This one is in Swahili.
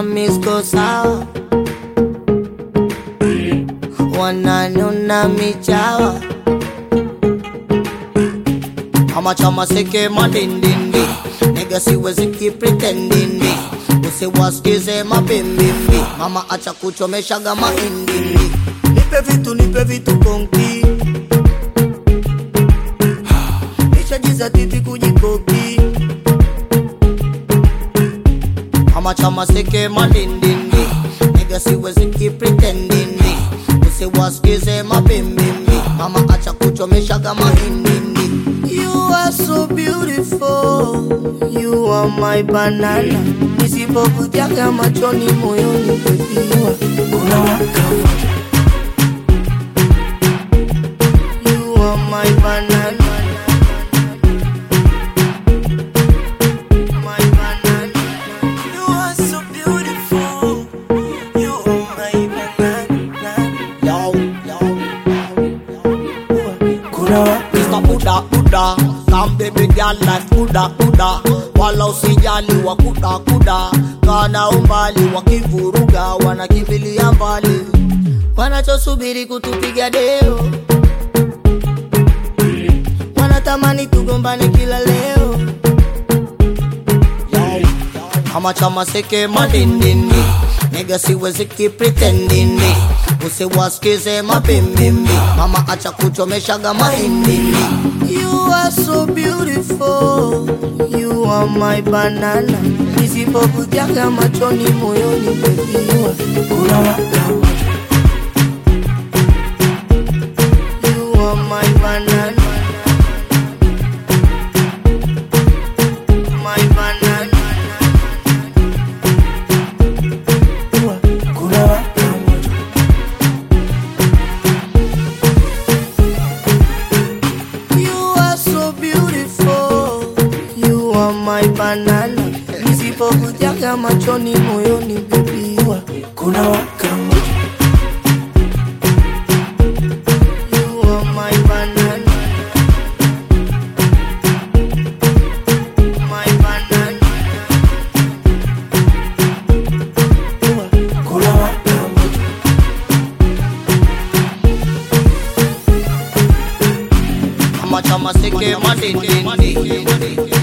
misko sawa, wananuna michawa. Ama chama seke madindindi, nigga siwezi keep pretending. Usiwasikize mabimbimbi, mama acha kuchomeshaga mahindindi. Nipe vitu konki, nishajiza titi kujikoki. Ama chama seke madindindi, nigga siwezi keep pretending. Usiwasikize mabimbimbi, mama acha kuchomeshaga mahindindi. You are so beautiful, you are my banana. Nisipokutianga machoni moyoni pepiwa kuna waka. You are my banana, my banana. You are so beautiful, you are my banana. Yo, kuna waka. Mr. Buddha, come baby girl like kuda. Wala usijali wa kuda. Kana umbali wakivuruga, wanakimbilia mbali. Wanachosubiri kutupiga deo, wanatamani tugombane kila leo. Ama chama seke madindindi, nigga siwezi keep pretending. Usiwasikize mabimbimbi, mama acha kuchomeshaga mahindindi. You are so beautiful, you are my banana. Nisipokutianga machoni moyoni pepiwa kuna waka. You are my banana, my banana. Kuna waka. My banana, nisipokutianga machoni moyoni pepiwa kuna waka. You are my banana, my banana. Kuna waka. Ama chama seke madindindi,